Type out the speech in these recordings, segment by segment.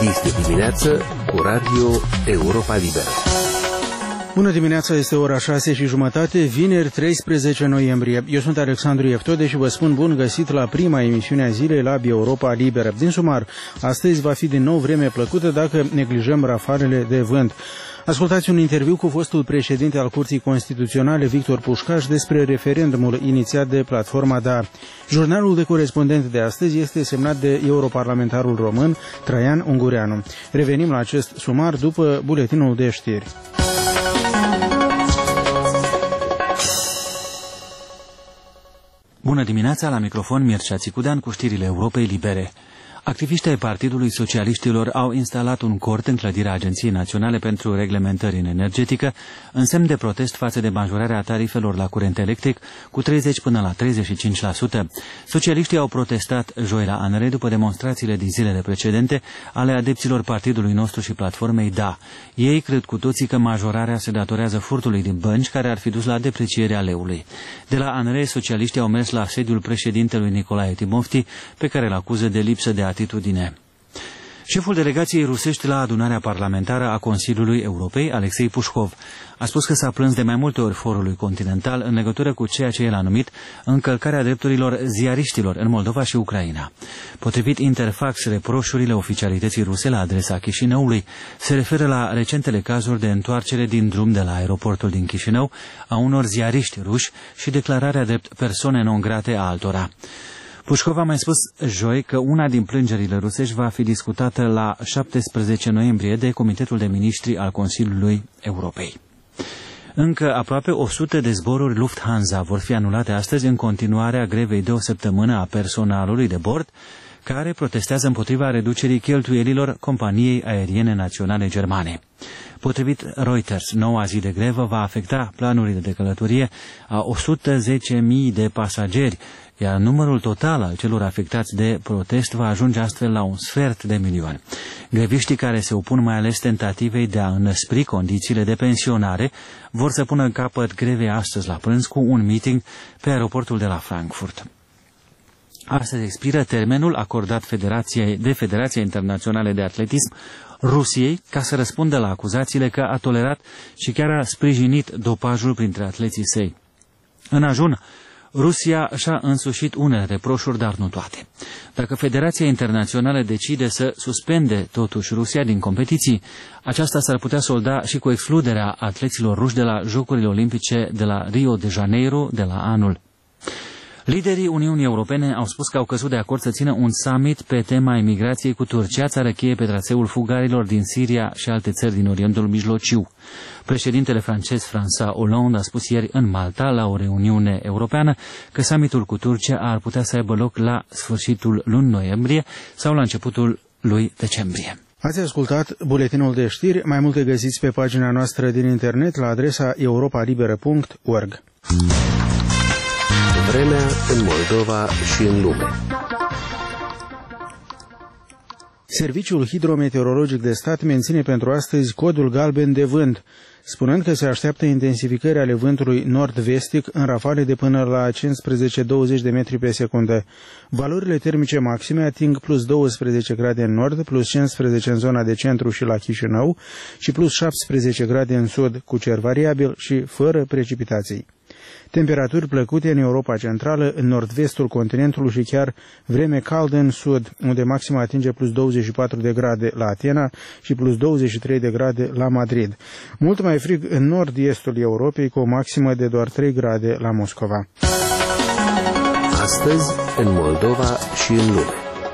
Este dimineață cu Radio Europa Liberă. Bună dimineața, este ora 6:30, vineri 13 noiembrie. Eu sunt Alexandru Eftode și vă spun bun găsit la prima emisiune a zilei la Europa Liberă. Din sumar, astăzi va fi din nou vreme plăcută dacă neglijăm rafalele de vânt. Ascultați un interviu cu fostul președinte al Curții Constituționale, Victor Pușcaș, despre referendumul inițiat de platforma DA. Jurnalul de corespondent de astăzi este semnat de europarlamentarul român Traian Ungureanu. Revenim la acest sumar după buletinul de știri. Bună dimineața, la microfon Mircea Țicudean cu știrile Europei Libere. Activiștii ai Partidului Socialiștilor au instalat un cort în clădirea Agenției Naționale pentru Reglementări în Energetică, în semn de protest față de majorarea tarifelor la curent electric cu 30 până la 35%. Socialiștii au protestat joi la ANRE după demonstrațiile din zilele precedente ale adepților partidului nostru și platformei DA. Ei cred cu toții că majorarea se datorează furtului din bănci care ar fi dus la deprecierea leului. De la ANRE, socialiștii au mers la sediul președintelui Nicolae Timofti, pe care îl acuză de lipsă de atitudine. Șeful delegației rusești la adunarea parlamentară a Consiliului Europei, Alexei Pușkov, a spus că s-a plâns de mai multe ori forului continental în legătură cu ceea ce el a numit încălcarea drepturilor ziariștilor în Moldova și Ucraina. Potrivit Interfax, reproșurile oficialității ruse la adresa Chișinăului se referă la recentele cazuri de întoarcere din drum de la aeroportul din Chișinău a unor ziariști ruși și declararea drept persoane non grate a altora. Pușkov a mai spus joi că una din plângerile rusești va fi discutată la 17 noiembrie de Comitetul de Ministri al Consiliului Europei. Încă aproape 100 de zboruri Lufthansa vor fi anulate astăzi în continuarea grevei de o săptămână a personalului de bord, care protestează împotriva reducerii cheltuielilor companiei aeriene naționale germane. Potrivit Reuters, noua zi de grevă va afecta planurile de călătorie a 110.000 de pasageri, iar numărul total al celor afectați de protest va ajunge astfel la 250.000. Greviștii care se opun mai ales tentativei de a înăspri condițiile de pensionare vor să pună capăt grevei astăzi la prânz cu un meeting pe aeroportul de la Frankfurt. Astăzi expiră termenul acordat Federația Internațională de Atletism Rusiei ca să răspundă la acuzațiile că a tolerat și chiar a sprijinit dopajul printre atleții săi. În ajun, Rusia și-a însușit unele reproșuri, dar nu toate. Dacă Federația Internațională decide să suspende totuși Rusia din competiții, aceasta s-ar putea solda și cu excluderea atleților ruși de la Jocurile Olimpice de la Rio de Janeiro de la anul. Liderii Uniunii Europene au spus că au căzut de acord să țină un summit pe tema imigrației cu Turcia, țară cheie pe traseul fugarilor din Siria și alte țări din Orientul Mijlociu. Președintele francez François Hollande a spus ieri în Malta, la o reuniune europeană, că summitul cu Turcia ar putea să aibă loc la sfârșitul lunii noiembrie sau la începutul lui decembrie. Ați ascultat buletinul de știri, mai multe găsiți pe pagina noastră din internet la adresa europalibera.org. Vremea în Moldova și în lume. Serviciul Hidrometeorologic de Stat menține pentru astăzi codul galben de vânt, spunând că se așteaptă intensificări ale vântului nord-vestic în rafale de până la 15-20 de metri pe secundă. Valorile termice maxime ating plus 12 grade în nord, plus 15 în zona de centru și la Chișinău și plus 17 grade în sud, cu cer variabil și fără precipitații. Temperaturi plăcute în Europa Centrală, în nord-vestul continentului și chiar vreme caldă în sud, unde maxima atinge plus 24 de grade la Atena și plus 23 de grade la Madrid. Mult mai frig în nord-estul Europei, cu o maximă de doar 3 grade la Moscova. Astăzi, în Moldova și în lume.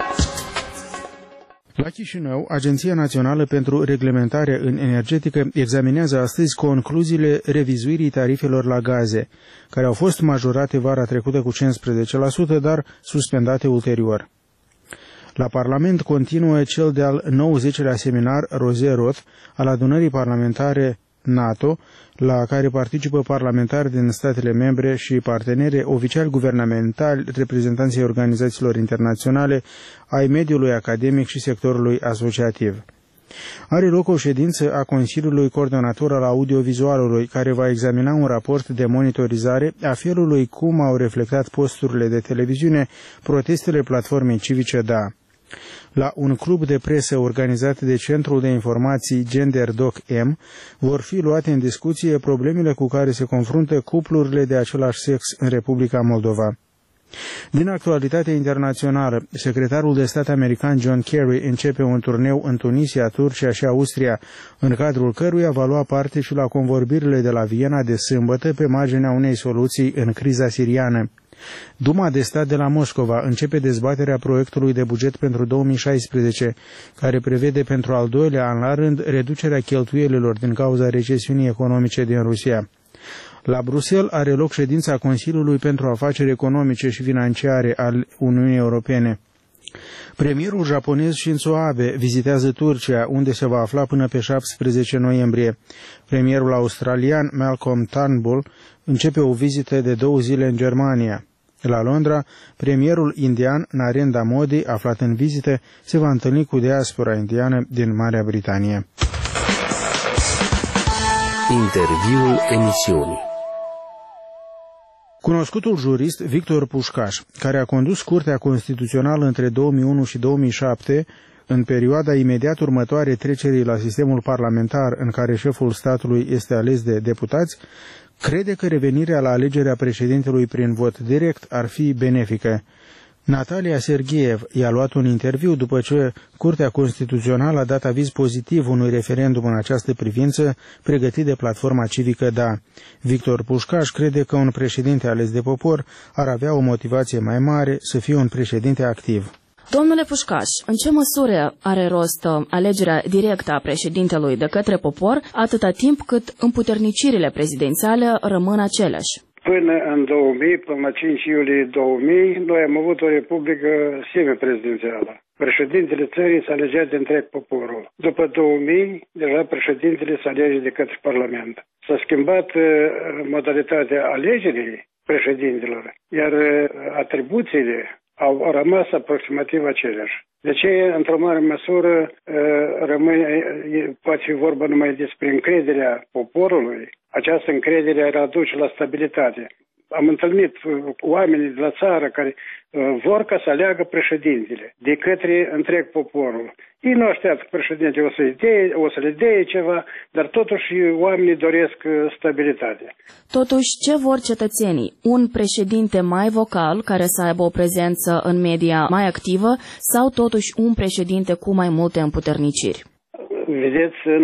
La Chișinău, Agenția Națională pentru Reglementare în Energetică examinează astăzi concluziile revizuirii tarifelor la gaze, care au fost majorate vara trecută cu 15%, dar suspendate ulterior. La Parlament continuă cel de-al 90-lea seminar Rosé-Roth al adunării parlamentare NATO, la care participă parlamentari din statele membre și parteneri, oficiali guvernamentali, reprezentanții organizațiilor internaționale, ai mediului academic și sectorului asociativ. Are loc o ședință a Consiliului Coordonator al Audiovizualului, care va examina un raport de monitorizare a felului cum au reflectat posturile de televiziune protestele platformei civice DA. La un club de presă organizat de Centrul de Informații Gender Doc M vor fi luate în discuție problemele cu care se confruntă cuplurile de același sex în Republica Moldova. Din actualitatea internațională, secretarul de stat american John Kerry începe un turneu în Tunisia, Turcia și Austria, în cadrul căruia va lua parte și la convorbirile de la Viena de sâmbătă pe marginea unei soluții în criza siriană. Duma de stat de la Moscova începe dezbaterea proiectului de buget pentru 2016, care prevede pentru al doilea an la rând reducerea cheltuielilor din cauza recesiunii economice din Rusia. La Bruxelles are loc ședința Consiliului pentru Afaceri Economice și Financiare al Uniunii Europene. Premierul japonez Shinzo Abe vizitează Turcia, unde se va afla până pe 17 noiembrie. Premierul australian Malcolm Turnbull începe o vizită de 2 zile în Germania. La Londra, premierul indian Narendra Modi, aflat în vizită, se va întâlni cu diaspora indiană din Marea Britanie. Interviul emisiunii. Cunoscutul jurist Victor Pușcaș, care a condus Curtea Constituțională între 2001 și 2007, în perioada imediat următoare trecerii la sistemul parlamentar în care șeful statului este ales de deputați, crede că revenirea la alegerea președintelui prin vot direct ar fi benefică. Natalia Sergiev i-a luat un interviu după ce Curtea Constituțională a dat aviz pozitiv unui referendum în această privință, pregătit de platforma civică DA. Victor Pușcaș crede că un președinte ales de popor ar avea o motivație mai mare să fie un președinte activ. Domnule Pușcaș, în ce măsură are rost alegerea directă a președintelui de către popor, atâta timp cât împuternicirile prezidențiale rămân aceleași? Până în 2000, până la 5 iulie 2000, noi am avut o republică semiprezidențială. Președintele țării s-a alegea de întreg poporul. După 2000, deja președintele s-a alege de către Parlament. S-a schimbat modalitatea alegerii președintelor, iar atribuțiile au rămas aproximativ aceleași. De ce, într-o mare măsură, poate fi vorba numai despre încrederea poporului. Această încredere ar aduce la stabilitate. Am întâlnit oamenii de la țară care vor ca să aleagă președintele de către întreg poporul. Ei nu așteaptă că președintele o să le dea ceva, dar totuși oamenii doresc stabilitate. Totuși, ce vor cetățenii? Un președinte mai vocal, care să aibă o prezență în media mai activă, sau totuși un președinte cu mai multe împuterniciri? Vedeți, în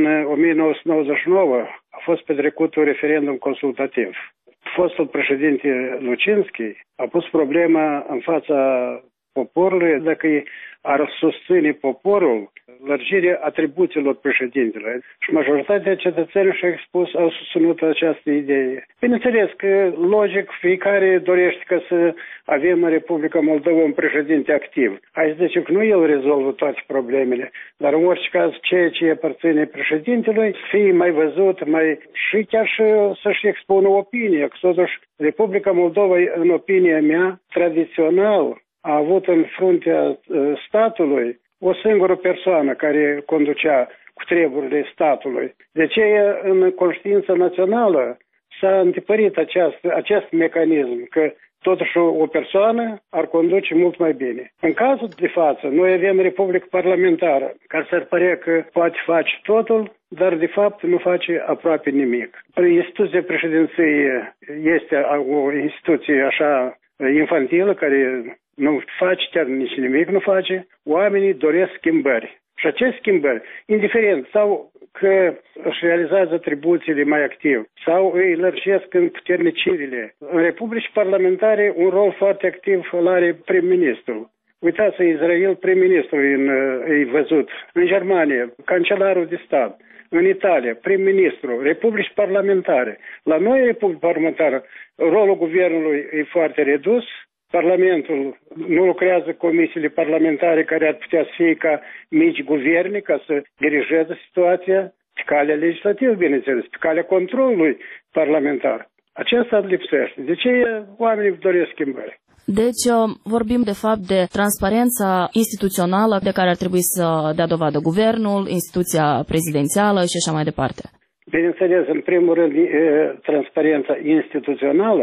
1999 a fost petrecut un referendum consultativ. Fostul președinte Lucinski a pus problema în fața poporului dacă ar susține poporul lărgirea atribuțiilor președintelui. Și majoritatea cetățenilor au susținut această idee. Bineînțeles că, logic, fiecare dorește ca să avem în Republica Moldova un președinte activ. Hai să zicem că nu el rezolvă toate problemele, dar în orice caz ceea ce aparține președintelui fie mai văzut, și chiar și să-și expună opinie. Că totuși Republica Moldova, în opinia mea, tradițional a avut în fruntea statului o singură persoană care conducea cu treburile statului. De ce în conștiința națională s-a întipărit acest mecanism, că totuși o persoană ar conduce mult mai bine. în cazul de față, noi avem Republică Parlamentară, care s-ar părea că poate face totul, dar de fapt nu face aproape nimic. Instituția președinției este o instituție așa infantilă, care nu face chiar nici nimic, nu face. Oamenii doresc schimbări. Și aceste schimbări, indiferent sau că își realizează atribuțiile mai activ sau îi lărgesc în puternicirile. În republici parlamentare un rol foarte activ îl are prim-ministrul. Uitați, în Israel prim-ministrul e văzut, în Germania cancelarul de stat, în Italia prim-ministru, republici parlamentare. La noi, republică parlamentară, rolul guvernului e foarte redus. Parlamentul nu lucrează comisiile parlamentare care ar putea să fie ca mici guverne, ca să dirigeze situația pe calea legislativă, bineînțeles, pe calea controlului parlamentar. Aceasta lipsește. De ce oamenii doresc schimbări? Deci vorbim de fapt de transparența instituțională de care ar trebui să dea dovadă guvernul, instituția prezidențială și așa mai departe. Bineînțeles, în primul rând, transparența instituțională,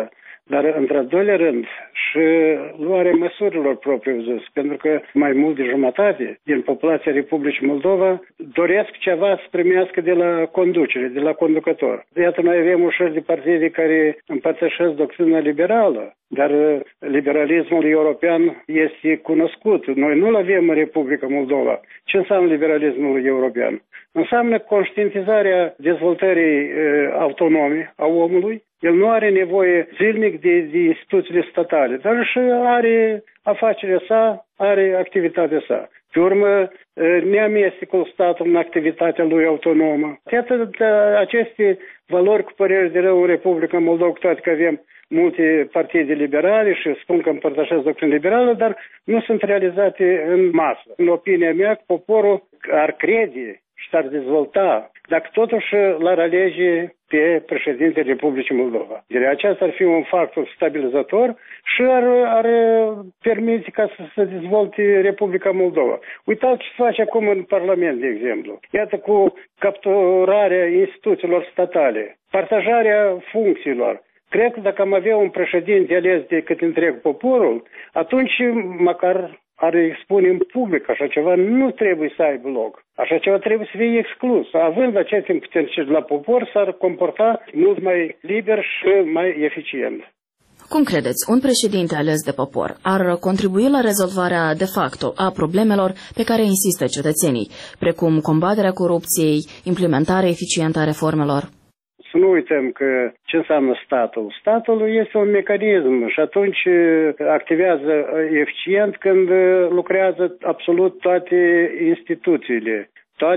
dar într-al doilea rând și luarea măsurilor propriu-zis, pentru că mai mult de jumătate din populația Republicii Moldova doresc ceva să primească de la conducere, de la conducător. Iată, noi avem ușor de partide care împărtășesc doctrina liberală, dar liberalismul european este cunoscut. Noi nu-l avem în Republica Moldova. Ce înseamnă liberalismul european? Înseamnă conștientizarea dezvoltării autonome a omului. El nu are nevoie zilnic de instituțiile statale, dar și are afacerea sa, are activitatea sa. Pe urmă, neamestecul statului în activitatea lui autonomă. Iată aceste valori, cu părere de rău, în Republica Moldova, cu toate că avem multe partide liberale și spun că împărtășesc doctrina liberală, dar nu sunt realizate în masă. În opinia mea, poporul ar crede și s-ar dezvolta dacă totuși l-ar alege pe președintele Republicii Moldova. Deci aceasta ar fi un factor stabilizator și ar permite ca să se dezvolte Republica Moldova. Uitați ce se face acum în Parlament, de exemplu. Iată, cu capturarea instituțiilor statale, partajarea funcțiilor. Cred că dacă am avea un președinte ales de cât întreg poporul, atunci măcar ar expune în public așa ceva, nu trebuie să aibă loc. Așa ceva trebuie să fie exclus. Având aceste imputențe la popor, s-ar comporta mult mai liber și mai eficient. Cum credeți, un președinte ales de popor ar contribui la rezolvarea de facto a problemelor pe care insistă cetățenii, precum combaterea corupției, implementarea eficientă a reformelor? Să nu uităm că ce înseamnă statul. Statul este un mecanism și atunci activează eficient când lucrează absolut toate instituțiile.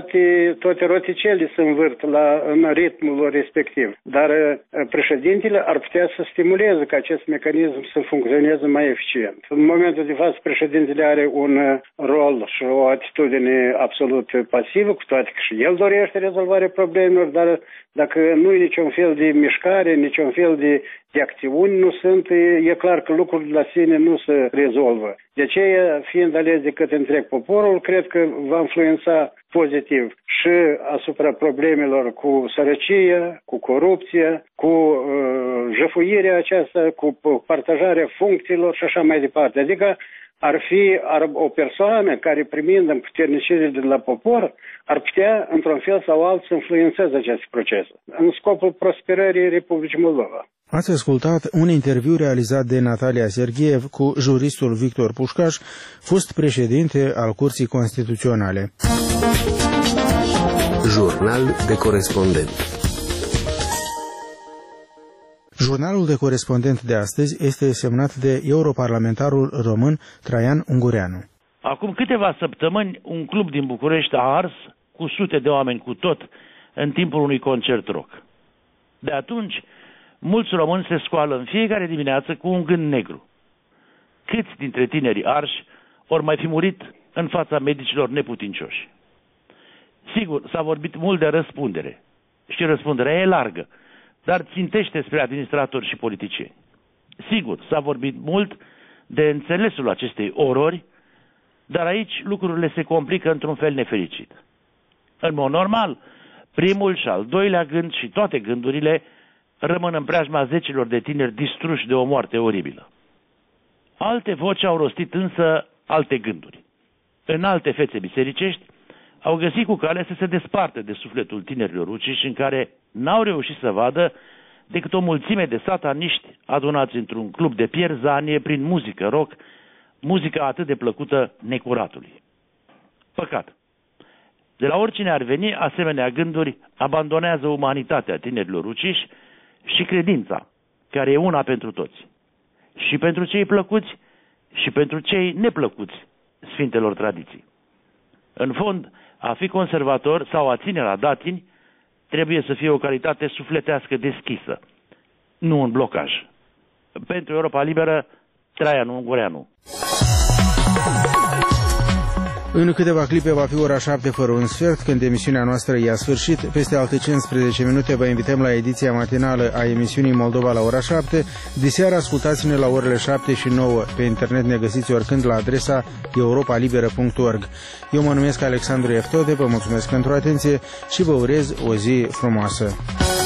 Toate roticelele se învârt în ritmul respectiv. Dar președintele ar putea să stimuleze ca acest mecanism să funcționeze mai eficient. În momentul de față, președintele are un rol și o atitudine absolut pasivă, cu toate că și el dorește rezolvarea problemelor, dar dacă nu e niciun fel de mișcare, niciun fel de acțiuni nu sunt, e clar că lucrurile la sine nu se rezolvă. De aceea, fiind ales de către întreg poporul, cred că va influența pozitiv și asupra problemelor cu sărăcie, cu corupție, cu jefuirea aceasta, cu partajarea funcțiilor și așa mai departe. Adică ar fi o persoană care, primind împuternicirile de la popor, ar putea, într-un fel sau altul, să influențeze acest proces, în scopul prosperării Republicii Moldova. Ați ascultat un interviu realizat de Natalia Serghiev cu juristul Victor Pușcaș, fost președinte al Curții Constituționale. Jurnal de corespondent. Jurnalul de corespondent de astăzi este semnat de europarlamentarul român Traian Ungureanu. Acum câteva săptămâni, un club din București a ars cu sute de oameni cu tot în timpul unui concert rock. De atunci, mulți români se scoală în fiecare dimineață cu un gând negru. Câți dintre tinerii arși ori mai fi murit în fața medicilor neputincioși? Sigur, s-a vorbit mult de răspundere și răspunderea e largă, dar țintește spre administratori și politicieni. Sigur, s-a vorbit mult de înțelesul acestei orori, dar aici lucrurile se complică într-un fel nefericit. În mod normal, primul și al doilea gând și toate gândurile rămân în preajma zecilor de tineri distruși de o moarte oribilă. Alte voci au rostit însă alte gânduri. În alte fețe bisericești au găsit cu cale să se desparte de sufletul tinerilor uciși, în care n-au reușit să vadă decât o mulțime de sataniști adunați într-un club de pierzanie prin muzică rock, muzica atât de plăcută necuratului. Păcat. De la oricine ar veni, asemenea gânduri abandonează umanitatea tinerilor uciși și credința, care e una pentru toți. Și pentru cei plăcuți și pentru cei neplăcuți sfintelor tradiții. În fond, a fi conservator sau a ține la datini trebuie să fie o calitate sufletească deschisă, nu un blocaj. Pentru Europa Liberă, Traian Ungureanu. În câteva clipe va fi ora 7 fără un sfert, când emisiunea noastră i-a sfârșit. Peste alte 15 minute vă invităm la ediția matinală a emisiunii Moldova la ora 7. Diseară ascultați-ne la orele 7 și 9. Pe internet ne găsiți oricând la adresa europalibera.org. Eu mă numesc Alexandru Eftode, vă mulțumesc pentru atenție și vă urez o zi frumoasă.